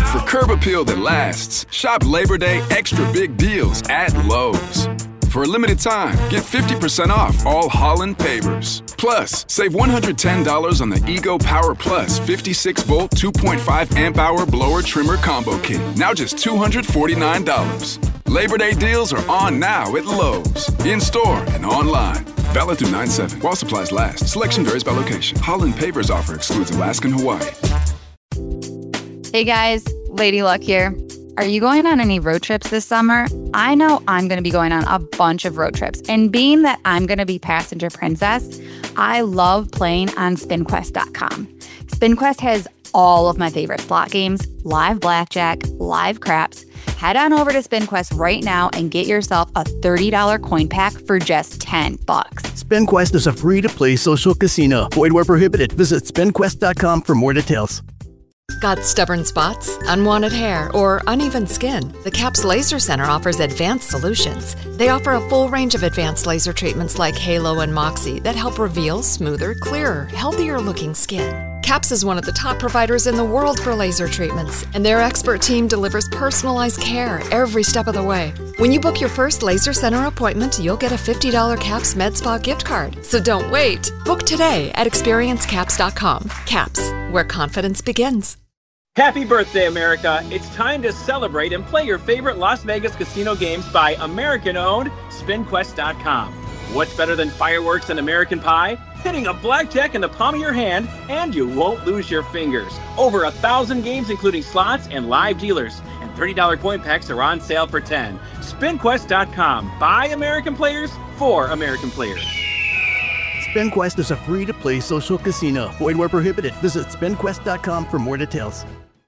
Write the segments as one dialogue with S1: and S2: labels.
S1: For curb appeal that lasts, shop Labor Day extra big deals at Lowe's. For a limited time, get 50% off all Holland pavers. Plus, save $110 on the Ego Power Plus 56-volt 2.5 amp-hour blower trimmer combo kit. Now just $249. Labor Day deals are on now at Lowe's. In-store and online. Valid through 9/7. While supplies last. Selection varies by location. Holland pavers offer excludes Alaska and Hawaii.
S2: Hey guys, Lady Luck here. Are you going on any road trips this summer? I know I'm going to be going on a bunch of road trips. And being that I'm going to be passenger princess, I love playing on SpinQuest.com. SpinQuest has all of my favorite slot games, live blackjack, live craps. Head on over to SpinQuest right now and get yourself a $30 coin pack for just $10.
S3: SpinQuest is a free-to-play social casino. Void where prohibited. Visit SpinQuest.com for more details.
S4: Got stubborn spots, unwanted hair, or uneven skin? The CAPS Laser Center offers advanced solutions. They offer a full range of advanced laser treatments like Halo and Moxie that help reveal smoother, clearer, healthier-looking skin. CAPS is one of the top providers in the world for laser treatments, and their expert team delivers personalized care every step of the way. When you book your first Laser Center appointment, you'll get a $50 CAPS MedSpa gift card. So don't wait. Book today at experiencecaps.com. CAPS, where confidence begins.
S5: Happy birthday, America. It's time to celebrate and play your favorite Las Vegas casino games by American-owned SpinQuest.com. What's better than fireworks and American pie? Hitting a blackjack in the palm of your hand, and you won't lose your fingers. Over 1,000 games, including slots and live dealers. And $30 coin packs are on sale for $10. SpinQuest.com. By American players, for American players.
S3: SpinQuest is a free-to-play social casino. Void where prohibited. Visit SpinQuest.com for more details.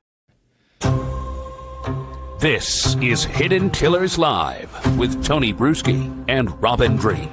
S6: This is Hidden Killers Live with Tony Bruschi and Robin Dreek.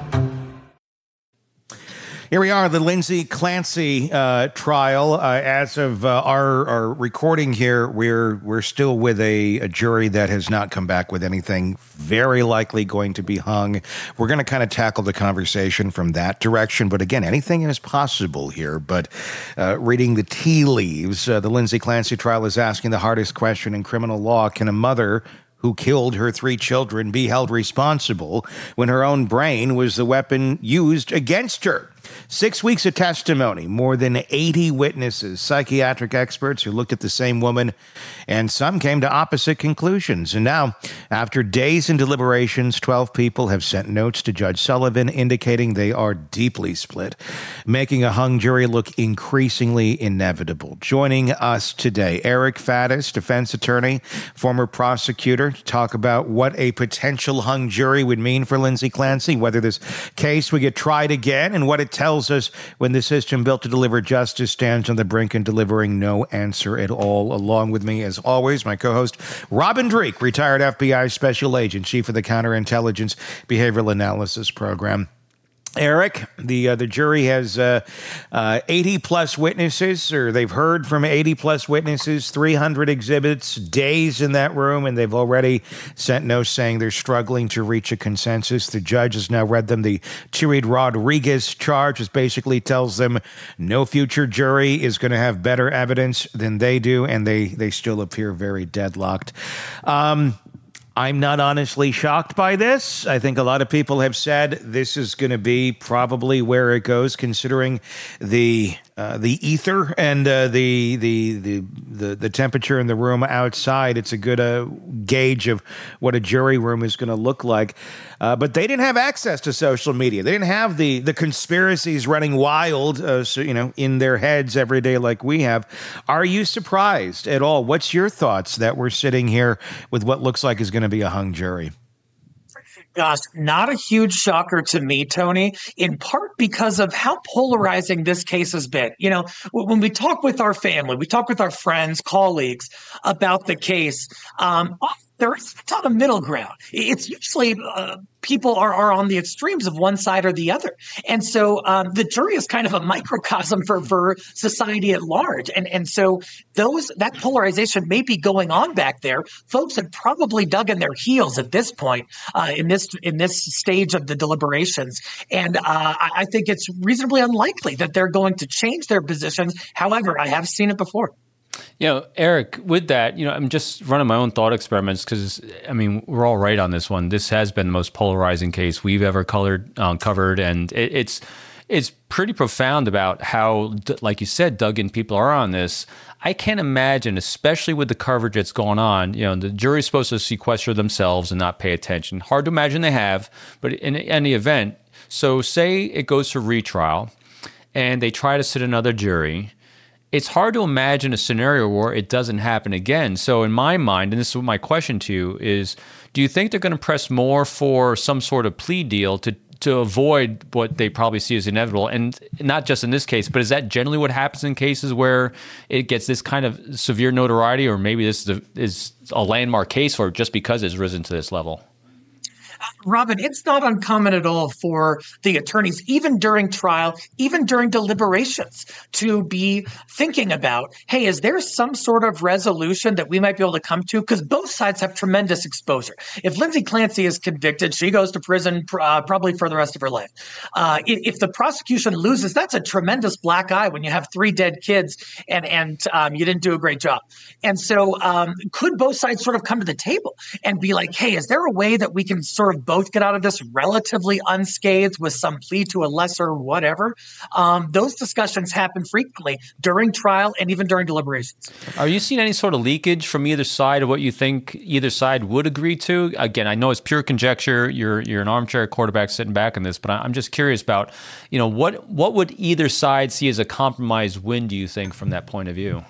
S7: Here we are, the Lindsay Clancy trial. As of our recording here, we're still with a jury that has not come back with anything. Very likely going to be hung. We're going to kind of tackle the conversation from that direction. But again, anything is possible here. But reading the tea leaves, the Lindsay Clancy trial is asking the hardest question in criminal law. Can a mother who killed her 3 children be held responsible when her own brain was the weapon used against her? 6 weeks of testimony, more than 80 witnesses, psychiatric experts who looked at the same woman, and some came to opposite conclusions. And now, after days in deliberations, 12 people have sent notes to Judge Sullivan indicating they are deeply split, making a hung jury look increasingly inevitable. Joining us today, Eric Faddis, defense attorney, former prosecutor, to talk about what a potential hung jury would mean for Lindsay Clancy, whether this case would get tried again, and what it tells us when the system built to deliver justice stands on the brink and delivering no answer at all. Along with me, as always, my co-host, Robin Dreek, retired FBI special agent, chief of the Counterintelligence Behavioral Analysis Program. Eric, the jury has 80-plus witnesses, or they've heard from 80-plus witnesses, 300 exhibits, days in that room, and they've already sent notes saying they're struggling to reach a consensus. The judge has now read them the Chirrid Rodriguez charge, which basically tells them no future jury is going to have better evidence than they do, and they still appear very deadlocked. I'm not honestly shocked by this. I think a lot of people have said this is going to be probably where it goes, considering the ether and the temperature in the room outside. It's a good gauge of what a jury room is going to look like. But they didn't have access to social media. They didn't have the conspiracies running wild, in their heads every day like we have. Are you surprised at all? What's your thoughts that we're sitting here with what looks like is going to be a hung jury?
S8: Gosh, not a huge shocker to me, Tony, in part because of how polarizing this case has been. You know, when we talk with our family, we talk with our friends, colleagues about the case, there is a ton of middle ground. It's usually people are on the extremes of one side or the other. And so the jury is kind of a microcosm for society at large. And so that polarization may be going on back there. Folks have probably dug in their heels at this point in this stage of the deliberations. And I think it's reasonably unlikely that they're going to change their positions. However, I have seen it before.
S9: Eric, with that, I'm just running my own thought experiments because, we're all right on this one. This has been the most polarizing case we've ever covered, and it's pretty profound about how, like you said, dug in people are on this. I can't imagine, especially with the coverage that's going on, the jury's supposed to sequester themselves and not pay attention. Hard to imagine they have, but in any event, so say it goes to retrial and they try to sit another jury. It's hard to imagine a scenario where it doesn't happen again. So in my mind, and this is my question to you, is do you think they're going to press more for some sort of plea deal to avoid what they probably see as inevitable? And not just in this case, but is that generally what happens in cases where it gets this kind of severe notoriety, or maybe this is a landmark case for just because it's risen to this level?
S8: Robin, it's not uncommon at all for the attorneys, even during trial, even during deliberations, to be thinking about, hey, is there some sort of resolution that we might be able to come to? Because both sides have tremendous exposure. If Lindsay Clancy is convicted, she goes to prison probably for the rest of her life. If the prosecution loses, that's a tremendous black eye when you have 3 dead kids and you didn't do a great job. And so could both sides sort of come to the table and be like, hey, is there a way that we can sort of both get out of this relatively unscathed with some plea to a lesser whatever? Those discussions happen frequently during trial and even during deliberations.
S9: Are you seeing any sort of leakage from either side of what you think either side would agree to? Again, I know it's pure conjecture. You're an armchair quarterback sitting back in this, but I'm just curious about, what would either side see as a compromise win, do you think, from that point of view?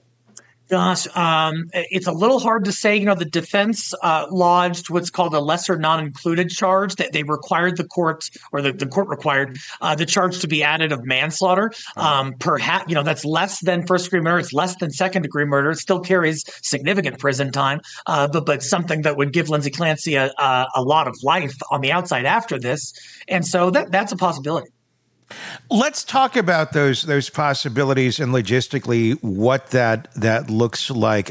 S8: Gosh, it's a little hard to say. The defense lodged what's called a lesser non-included charge, that they required the court, or the court required the charge to be added of manslaughter. Perhaps, that's less than first-degree murder. It's less than second-degree murder. It still carries significant prison time, but something that would give Lindsay Clancy a lot of life on the outside after this. And so that's a possibility.
S7: Let's talk about those possibilities and logistically what that looks like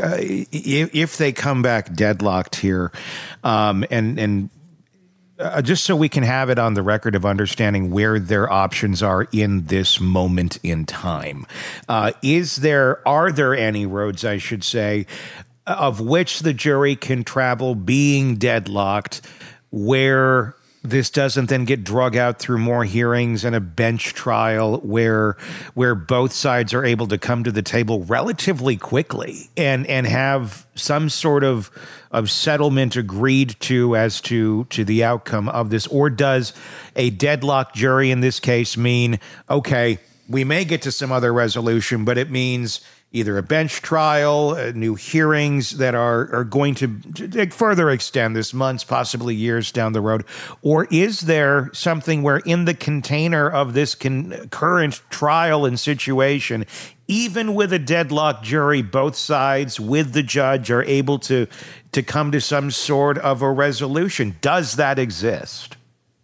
S7: if they come back deadlocked here, and just so we can have it on the record of understanding where their options are in this moment in time. Are there any roads, I should say, of which the jury can travel being deadlocked, where this doesn't then get drug out through more hearings and a bench trial where both sides are able to come to the table relatively quickly and have some sort of settlement agreed to as to the outcome of this? Or does a deadlocked jury in this case mean, okay, we may get to some other resolution, but it means either a bench trial, new hearings that are going to further extend this months, possibly years down the road? Or is there something where in the container of this current trial and situation, even with a deadlocked jury, both sides with the judge are able to come to some sort of a resolution? Does that exist?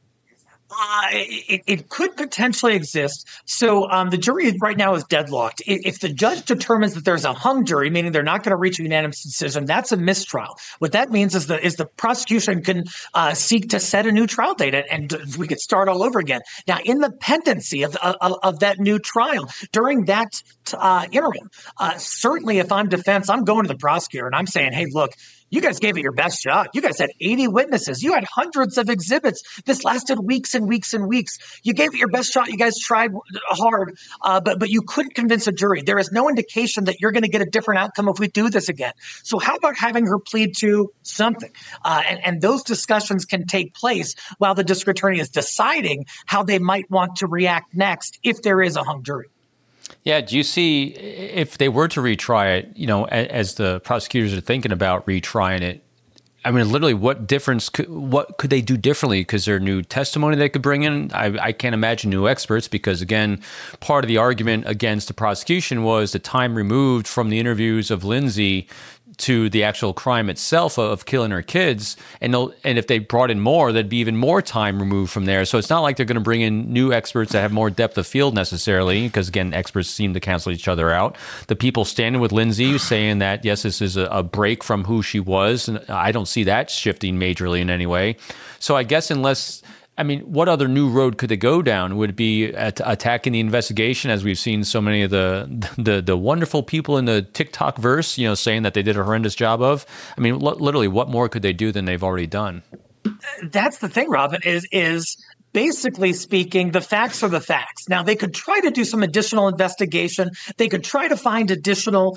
S8: It could potentially exist. So the jury right now is deadlocked. If the judge determines that there's a hung jury, meaning they're not going to reach a unanimous decision, that's a mistrial. What that means is the prosecution can seek to set a new trial date, and we could start all over again. Now, in the pendency of that new trial, during that interim, certainly if I'm defense, I'm going to the prosecutor and I'm saying, hey, look, you guys gave it your best shot. You guys had 80 witnesses. You had hundreds of exhibits. This lasted weeks and weeks and weeks. You gave it your best shot. You guys tried hard, but you couldn't convince a jury. There is no indication that you're going to get a different outcome if we do this again. So how about having her plead to something? And those discussions can take place while the district attorney is deciding how they might want to react next if there is a hung jury.
S9: Yeah, do you see, if they were to retry it, as the prosecutors are thinking about retrying it, literally what could they do differently? Because there new testimony they could bring in? I can't imagine new experts because, again, part of the argument against the prosecution was the time removed from the interviews of Lindsay to the actual crime itself of killing her kids. And if they brought in more, there'd be even more time removed from there. So it's not like they're going to bring in new experts that have more depth of field necessarily, because, again, experts seem to cancel each other out. The people standing with Lindsay saying that, yes, this is a break from who she was, and I don't see that shifting majorly in any way. So I guess unless I mean, what other new road could they go down? Would it be attacking the investigation, as we've seen so many of the wonderful people in the TikTok verse, saying that they did a horrendous job of? I mean, literally, what more could they do than they've already done?
S8: That's the thing, Robin, is basically speaking, the facts are the facts. Now, they could try to do some additional investigation. They could try to find additional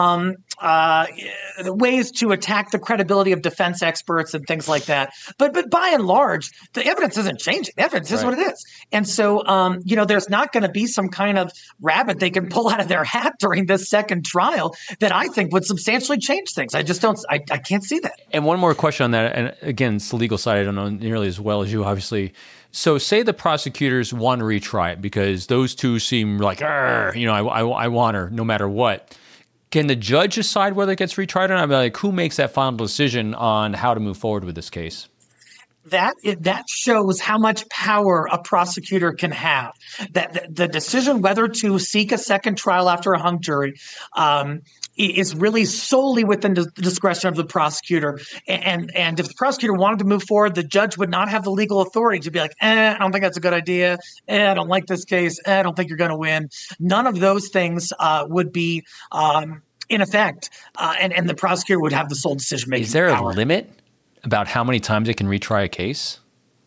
S8: ways to attack the credibility of defense experts and things like that. But by and large, the evidence isn't changing. The evidence is what it is. And so, there's not going to be some kind of rabbit they can pull out of their hat during this second trial that I think would substantially change things. I just don't, I can't see that.
S9: And one more question on that. And again, it's the legal side. I don't know nearly as well as you, obviously. So say the prosecutors want to retry it because those two seem like, I want her no matter what. Can the judge decide whether it gets retried or not? I mean, like, who makes that final decision on how to move forward with this case?
S8: That shows how much power a prosecutor can have. That the decision whether to seek a second trial after a hung jury is really solely within the discretion of the prosecutor. And if the prosecutor wanted to move forward, the judge would not have the legal authority to be like, I don't think that's a good idea. I don't like this case. I don't think you're going to win. None of those things would be in effect, and the prosecutor would have the sole decision-making power.
S9: Is there a limit about how many times it can retry a case?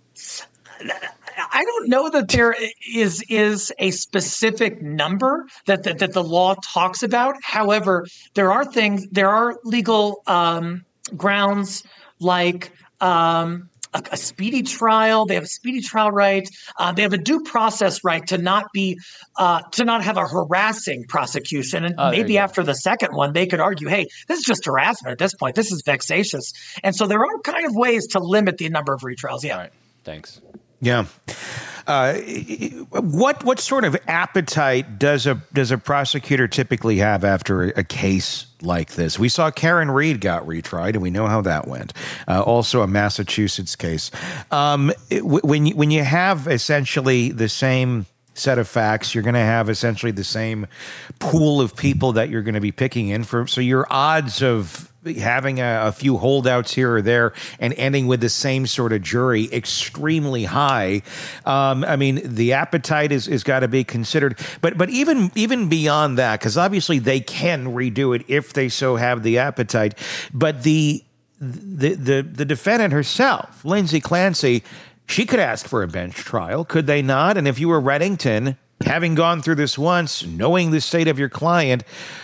S8: I don't know that there is a specific number that the law talks about. However, there are legal grounds like a speedy trial. They have a speedy trial right. They have a due process right to not have a harassing prosecution. And maybe after the second one, they could argue, hey, this is just harassment at this point. This is vexatious. And so there are kind of ways to limit the number of retrials. Yeah.
S9: All right. Thanks.
S7: Yeah. What sort of appetite does a prosecutor typically have after a case like this? We saw Karen Reed got retried, and we know how that went. Also a Massachusetts case. When you have essentially the same set of facts, you're going to have essentially the same pool of people that you're going to be picking in for. So your odds of having a few holdouts here or there and ending with the same sort of jury extremely high. I mean, the appetite is got to be considered. But even beyond that, because obviously they can redo it if they so have the appetite. But the defendant herself, Lindsay Clancy, she could ask for a bench trial, could they not? And if you were Reddington, having gone through this once, knowing the state of your client,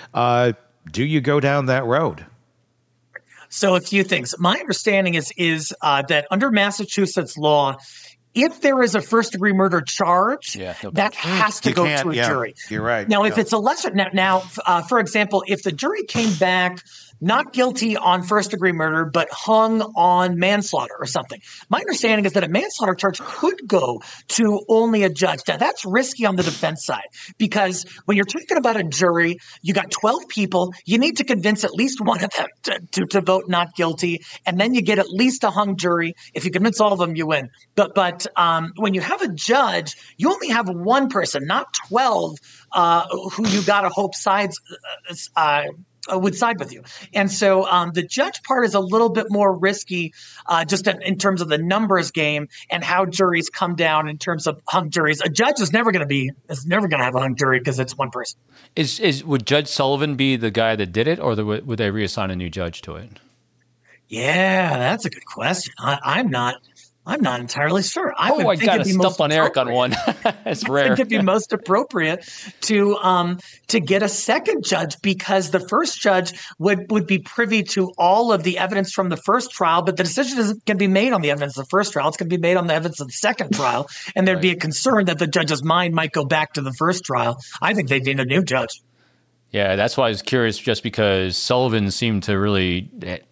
S7: do you go down that road?
S8: So a few things. My understanding is that under Massachusetts law, if there is a first-degree murder charge, that has to go to a jury.
S7: You're right.
S8: Now, if it's a lesser now, for example, if the jury came back not guilty on first-degree murder, but hung on manslaughter or something, my understanding is that a manslaughter charge could go to only a judge. Now, that's risky on the defense side because when you're talking about a jury, you got 12 people. You need to convince at least one of them to vote not guilty, and then you get at least a hung jury. If you convince all of them, you win. But when you have a judge, you only have one person, not 12, who you got to hope sides would side with you. And so the judge part is a little bit more risky just in terms of the numbers game and how juries come down in terms of hung juries. A judge is never going to have a hung jury because it's one person.
S9: Would Judge Sullivan be the guy that did it, or would they reassign a new judge to it?
S8: Yeah, that's a good question. I'm not entirely sure.
S9: I got to stump on Eric on one. It's rare.
S8: I think it'd be most appropriate to get a second judge because the first judge would be privy to all of the evidence from the first trial, but the decision isn't going to be made on the evidence of the first trial. It's going to be made on the evidence of the second trial, and there'd be a concern that the judge's mind might go back to the first trial. I think they'd need a new judge.
S9: Yeah, that's why I was curious, just because Sullivan seemed to really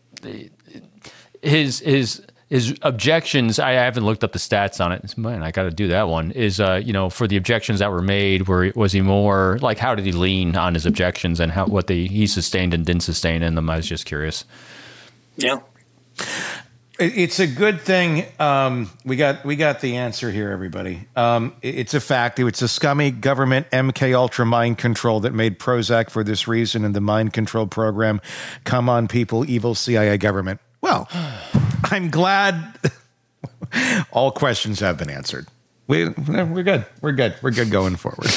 S9: his objections, I haven't looked up the stats on it. Man, I got to do that one. Is for the objections that were made, was he more like, how did he lean on his objections and what he sustained and didn't sustain in them? I was just curious.
S8: Yeah,
S7: it's a good thing. We got the answer here, everybody. It's a fact. It's a scummy government MK Ultra mind control that made Prozac for this reason, and the mind control program. Come on, people, evil CIA government. Well, I'm glad all questions have been answered. We're good. We're good. We're good going forward.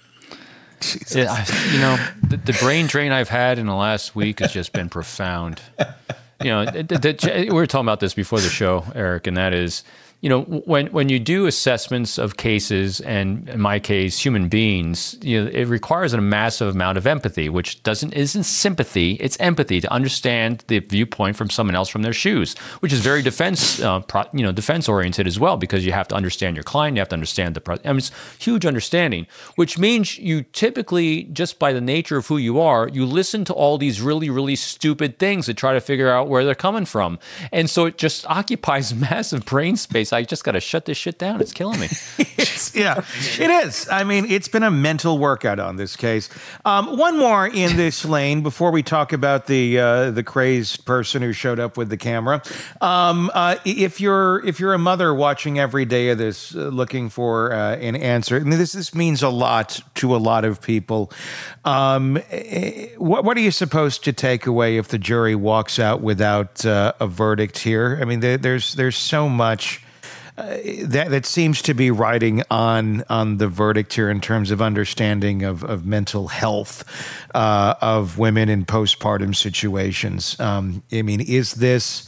S9: The brain drain I've had in the last week has just been profound. We were talking about this before the show, Eric, and that is, when you do assessments of cases, and in my case, human beings, it requires a massive amount of empathy, which isn't sympathy, it's empathy to understand the viewpoint from someone else from their shoes, which is very defense oriented as well, because you have to understand your client, you have to understand it's huge understanding, which means you typically, just by the nature of who you are, you listen to all these really, really stupid things to try to figure out where they're coming from. And so it just occupies massive brain space. I just got to shut this shit down. It's killing me.
S7: It is. I mean, it's been a mental workout on this case. One more in this lane before we talk about the crazed person who showed up with the camera. If you're a mother watching every day of this, looking for an answer, I mean, this means a lot to a lot of people. What are you supposed to take away if the jury walks out without a verdict here? I mean, there's so much that seems to be riding on the verdict here in terms of understanding of mental health of women in postpartum situations. I mean, is this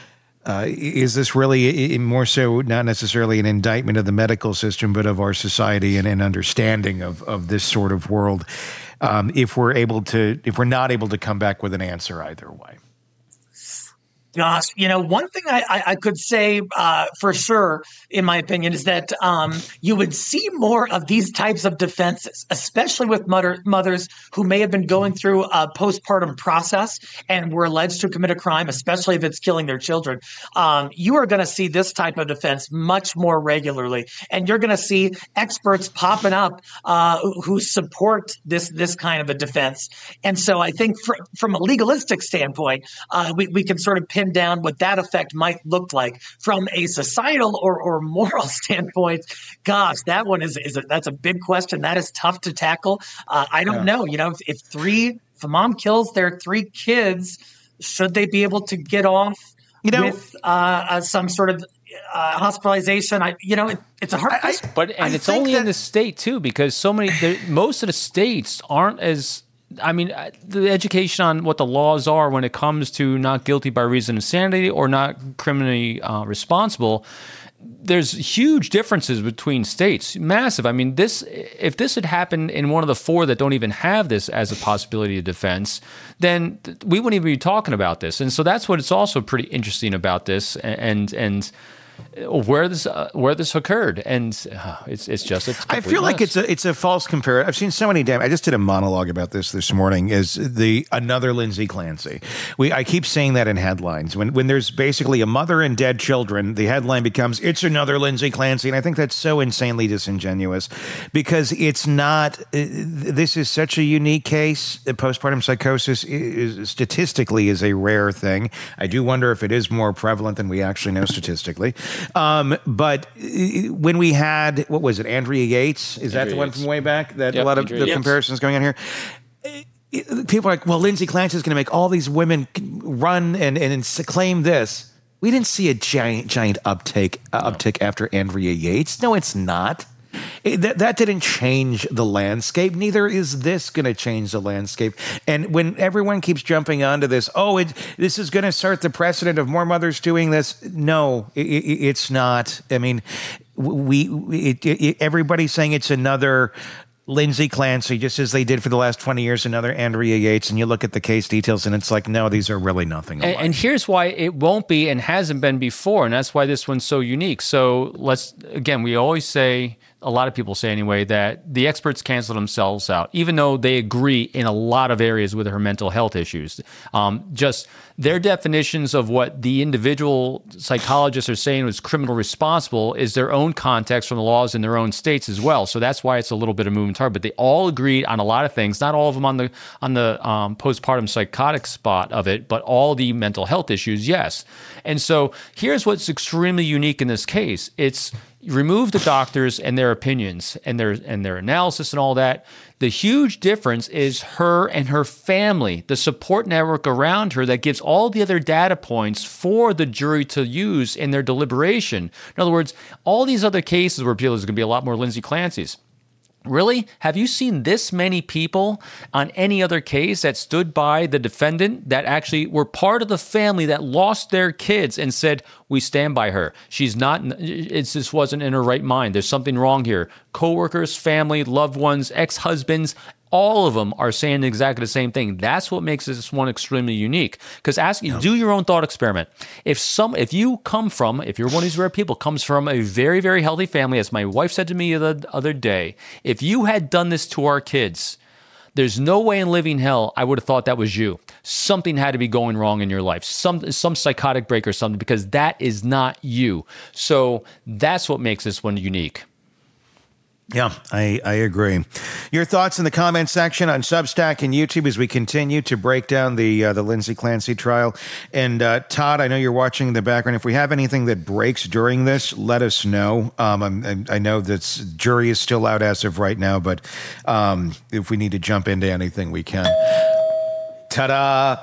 S7: really more so not necessarily an indictment of the medical system, but of our society and an understanding of this sort of world? If we're not able to come back with an answer either way.
S8: Gosh, one thing I could say for sure, in my opinion, is that you would see more of these types of defenses, especially with mothers who may have been going through a postpartum process and were alleged to commit a crime, especially if it's killing their children. You are going to see this type of defense much more regularly, and you're going to see experts popping up who support this kind of a defense. And so I think from a legalistic standpoint, we can sort of pin down what that effect might look like. From a societal or moral standpoint, gosh, that one that's a big question. That is tough to tackle. I don't know. If a mom kills their 3 kids, should they be able to get off with some sort of hospitalization? It's a hard question.
S9: It's only in the state too, because most of the states aren't as. I mean, the education on what the laws are when it comes to not guilty by reason of insanity or not criminally responsible, there's huge differences between states, massive. I mean, if this had happened in one of the 4 that don't even have this as a possibility of defense, then we wouldn't even be talking about this. And so that's what it's also pretty interesting about this, and where this occurred, and it's just a
S7: I feel like it's a false comparison. I've seen so many I just did a monologue about this morning. Is another Lindsay Clancy? I keep saying that in headlines when there's basically a mother and dead children, the headline becomes it's another Lindsay Clancy, and I think that's so insanely disingenuous because it's not. This is such a unique case. Postpartum psychosis statistically is a rare thing. I do wonder if it is more prevalent than we actually know statistically. But when we had, what was it, Andrea Yates? Is that the one from way back? That a lot of the comparisons going on here. People are like, well, Lindsay Clancy is going to make all these women run and claim this. We didn't see a giant uptick after Andrea Yates. No, it's not. That didn't change the landscape. Neither is this going to change the landscape. And when everyone keeps jumping onto this, this is going to start the precedent of more mothers doing this. No, it's not. I mean, everybody's saying it's another Lindsay Clancy, just as they did for the last 20 years, another Andrea Yates, and you look at the case details, and it's like, no, these are really nothing alike.
S9: And here's why it won't be and hasn't been before, and that's why this one's so unique. So we always say, a lot of people say anyway, that the experts cancel themselves out, even though they agree in a lot of areas with her mental health issues. Just their definitions of what the individual psychologists are saying was criminal responsible is their own context from the laws in their own states as well. So that's why it's a little bit of moving target. But they all agreed on a lot of things, not all of them on the postpartum psychotic spot of it, but all the mental health issues, yes. And so here's what's extremely unique in this case. It's remove the doctors and their opinions and their analysis and all that. The huge difference is her and her family, the support network around her that gives all the other data points for the jury to use in their deliberation. In other words, all these other cases where there's going to be a lot more Lindsay Clancy's. Really? Have you seen this many people on any other case that stood by the defendant that actually were part of the family that lost their kids and said, we stand by her. She's not, it just wasn't in her right mind. There's something wrong here. Coworkers, family, loved ones, ex-husbands, all of them are saying exactly the same thing. That's what makes this one extremely unique. Because do your own thought experiment. If you're one of these rare people, comes from a very, very healthy family, as my wife said to me the other day, if you had done this to our kids, there's no way in living hell I would have thought that was you. Something had to be going wrong in your life, some psychotic break or something, because that is not you. So that's what makes this one unique.
S7: Yeah, I agree. Your thoughts in the comment section on Substack and YouTube as we continue to break down the Lindsay Clancy trial. And Todd, I know you're watching in the background. If we have anything that breaks during this, let us know. I know that jury is still out as of right now, but if we need to jump into anything, we can. Ta-da!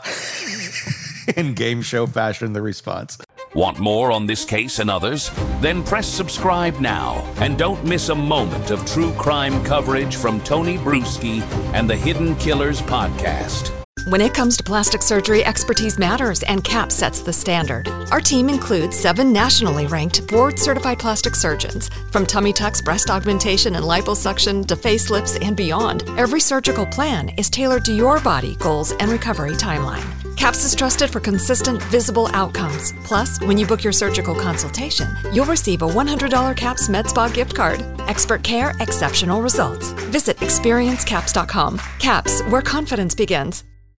S7: In game show fashion, the response.
S6: Want more on this case and others? Then press subscribe now and don't miss a moment of true crime coverage from Tony Bruschi and the Hidden Killers podcast.
S4: When it comes to plastic surgery, expertise matters, and CAPS sets the standard. Our team includes 7 nationally ranked, board-certified plastic surgeons. From tummy tucks, breast augmentation, and liposuction to facelifts and beyond, every surgical plan is tailored to your body, goals, and recovery timeline. CAPS is trusted for consistent, visible outcomes. Plus, when you book your surgical consultation, you'll receive a $100 CAPS MedSpa gift card. Expert care, exceptional results. Visit experiencecaps.com. CAPS, where confidence begins.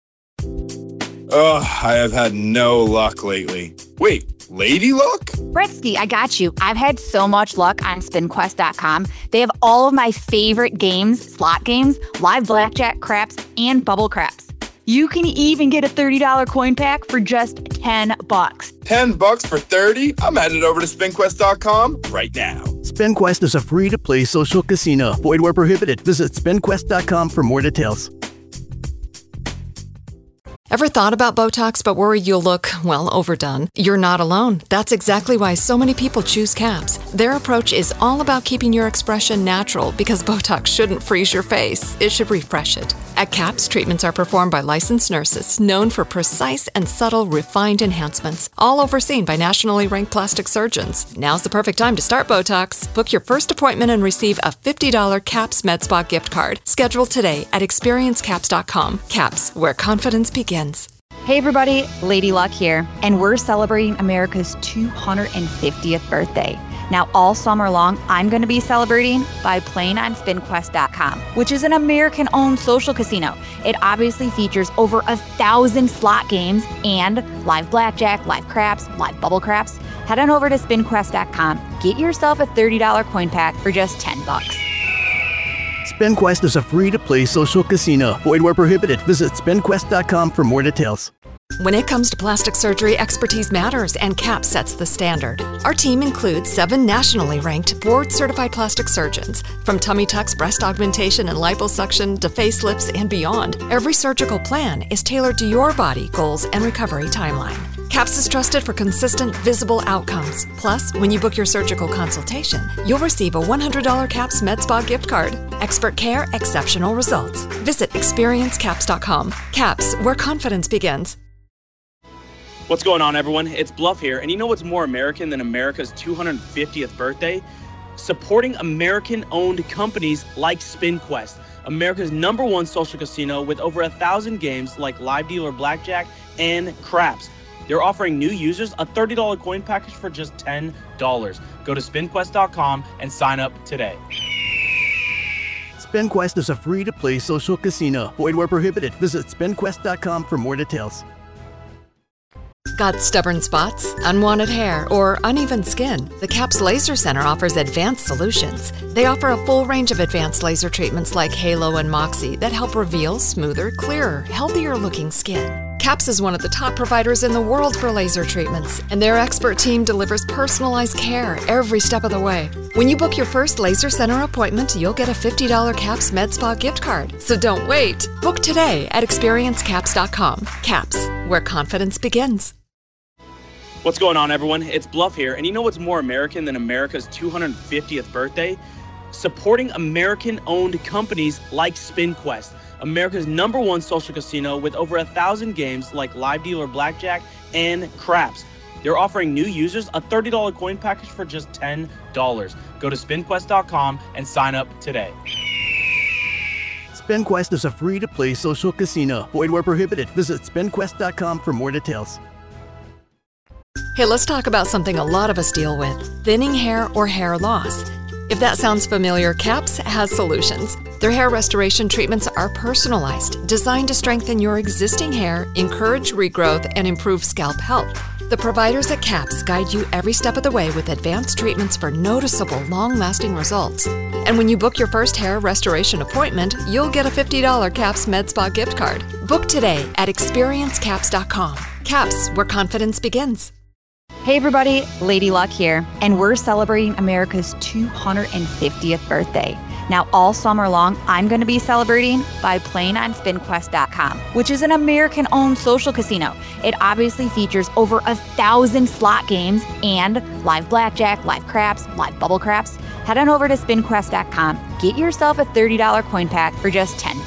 S10: Ugh, I have had no luck lately. Wait, lady luck?
S2: Bretsky, I got you. I've had so much luck on SpinQuest.com. They have all of my favorite games, slot games, live blackjack, craps, and bubble craps. You can even get a $30 coin pack for just $10.
S10: $10 for 30? I'm headed over to SpinQuest.com right now.
S3: SpinQuest is a free-to-play social casino. Void where prohibited. Visit SpinQuest.com for more details.
S4: Ever thought about Botox but worried you'll look, well, overdone? You're not alone. That's exactly why so many people choose CAPS. Their approach is all about keeping your expression natural because Botox shouldn't freeze your face. It should refresh it. At CAPS, treatments are performed by licensed nurses known for precise and subtle refined enhancements, all overseen by nationally ranked plastic surgeons. Now's the perfect time to start Botox. Book your first appointment and receive a $50 CAPS MedSpa gift card. Schedule today at experiencecaps.com. CAPS, where confidence begins.
S2: Hey everybody, Lady Luck here, and we're celebrating America's 250th birthday. Now, all summer long, I'm going to be celebrating by playing on SpinQuest.com, which is an American-owned social casino. It obviously features over 1,000 slot games and live blackjack, live craps, live bubble craps. Head on over to SpinQuest.com. Get yourself a $30 coin pack for just $10.
S3: SpinQuest is a free-to-play social casino. Void where prohibited. Visit SpinQuest.com for more details.
S4: When it comes to plastic surgery, expertise matters, and CAPS sets the standard. Our team includes 7 nationally ranked, board-certified plastic surgeons. From tummy tucks, breast augmentation, and liposuction to facelifts and beyond, every surgical plan is tailored to your body, goals, and recovery timeline. CAPS is trusted for consistent, visible outcomes. Plus, when you book your surgical consultation, you'll receive a $100 CAPS MedSpa gift card. Expert care, exceptional results. Visit experiencecaps.com. CAPS, where confidence begins.
S5: What's going on, everyone? It's Bluff here, and you know what's more American than America's 250th birthday? Supporting American-owned companies like SpinQuest, America's #1 social casino with over 1,000 games like live dealer blackjack and craps. They're offering new users a $30 coin package for just $10. Go to SpinQuest.com and sign up today.
S3: SpinQuest is a free-to-play social casino. Void where prohibited. Visit SpinQuest.com for more details.
S4: Got stubborn spots, unwanted hair, or uneven skin? The CAPS Laser Center offers advanced solutions. They offer a full range of advanced laser treatments like Halo and Moxie that help reveal smoother, clearer, healthier-looking skin. CAPS is one of the top providers in the world for laser treatments, and their expert team delivers personalized care every step of the way. When you book your first laser center appointment, you'll get a $50 CAPS Med Spa gift card. So don't wait. Book today at experiencecaps.com. CAPS, where confidence begins.
S5: What's going on, everyone? It's Bluff here, and you know what's more American than America's 250th birthday? Supporting American-owned companies like SpinQuest, America's #1 social casino with over 1,000 games like Live Dealer Blackjack and Craps. They're offering new users a $30 coin package for just $10. Go to SpinQuest.com and sign up today.
S3: SpinQuest is a free-to-play social casino. Void where prohibited. Visit SpinQuest.com for more details.
S4: Hey, let's talk about something a lot of us deal with: thinning hair or hair loss. If that sounds familiar, CAPS has solutions. Their hair restoration treatments are personalized, designed to strengthen your existing hair, encourage regrowth, and improve scalp health. The providers at CAPS guide you every step of the way with advanced treatments for noticeable, long-lasting results. And when you book your first hair restoration appointment, you'll get a $50 CAPS Med Spa gift card. Book today at experiencecaps.com. CAPS, where confidence begins.
S2: Hey everybody, Lady Luck here, and we're celebrating America's 250th birthday. Now all summer long, I'm going to be celebrating by playing on SpinQuest.com, which is an American-owned social casino. It obviously features over 1,000 slot games and live blackjack, live craps, live bubble craps. Head on over to SpinQuest.com, get yourself a $30 coin pack for just $10.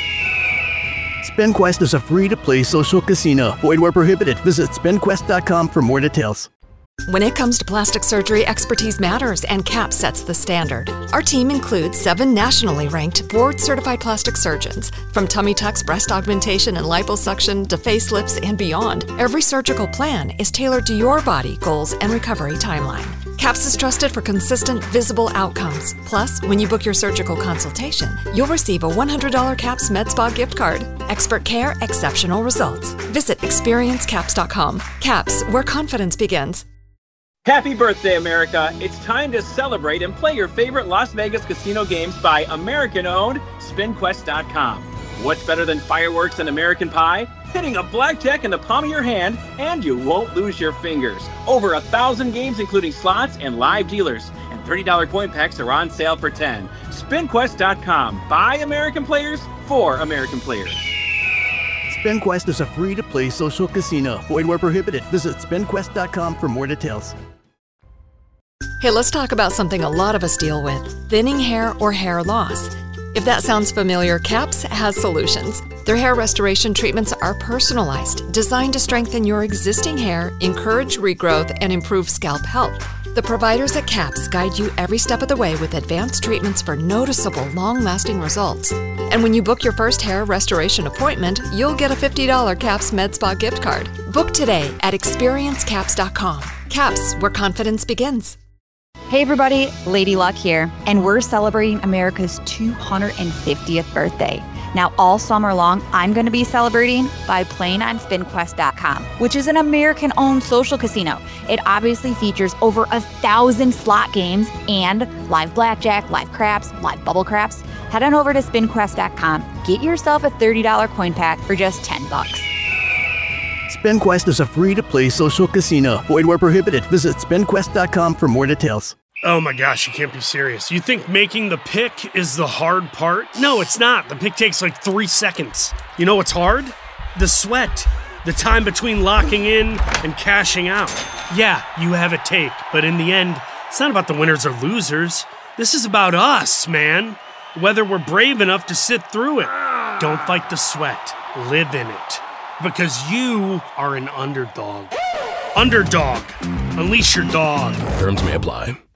S3: SpinQuest is a free-to-play social casino. Void where prohibited. Visit SpinQuest.com for more details.
S4: When it comes to plastic surgery, expertise matters, and CAPS sets the standard. Our team includes 7 nationally ranked, board-certified plastic surgeons. From tummy tucks, breast augmentation, and liposuction to facelifts and beyond, every surgical plan is tailored to your body, goals, and recovery timeline. CAPS is trusted for consistent, visible outcomes. Plus, when you book your surgical consultation, you'll receive a $100 CAPS Med Spa gift card. Expert care, exceptional results. Visit experiencecaps.com. CAPS, where confidence begins.
S5: Happy birthday, America. It's time to celebrate and play your favorite Las Vegas casino games by American-owned SpinQuest.com. What's better than fireworks and American Pie? Hitting a blackjack in the palm of your hand, and you won't lose your fingers. Over 1,000 games, including slots and live dealers. And $30 coin packs are on sale for $10. SpinQuest.com. By American players, for American players.
S3: SpinQuest is a free-to-play social casino. Void where prohibited. Visit SpinQuest.com for more details.
S4: Hey, let's talk about something a lot of us deal with: thinning hair or hair loss. If that sounds familiar, CAPS has solutions. Their hair restoration treatments are personalized, designed to strengthen your existing hair, encourage regrowth, and improve scalp health. The providers at CAPS guide you every step of the way with advanced treatments for noticeable, long-lasting results. And when you book your first hair restoration appointment, you'll get a $50 CAPS Med Spa gift card. Book today at experiencecaps.com. CAPS, where confidence begins.
S2: Hey everybody, Lady Luck here, and we're celebrating America's 250th birthday. Now all summer long, I'm going to be celebrating by playing on SpinQuest.com, which is an American-owned social casino. It obviously features over 1,000 slot games and live blackjack, live craps, live bubble craps. Head on over to SpinQuest.com, get yourself a $30 coin pack for just $10.
S3: SpinQuest is a free-to-play social casino. Void where prohibited. Visit SpinQuest.com for more details.
S11: Oh my gosh, you can't be serious. You think making the pick is the hard part? No, it's not. The pick takes like 3 seconds. You know what's hard? The sweat. The time between locking in and cashing out. Yeah, you have a take, but in the end, it's not about the winners or losers. This is about us, man. Whether we're brave enough to sit through it. Don't fight the sweat. Live in it. Because you are an underdog. Underdog. Unleash your dog.
S12: Terms may apply.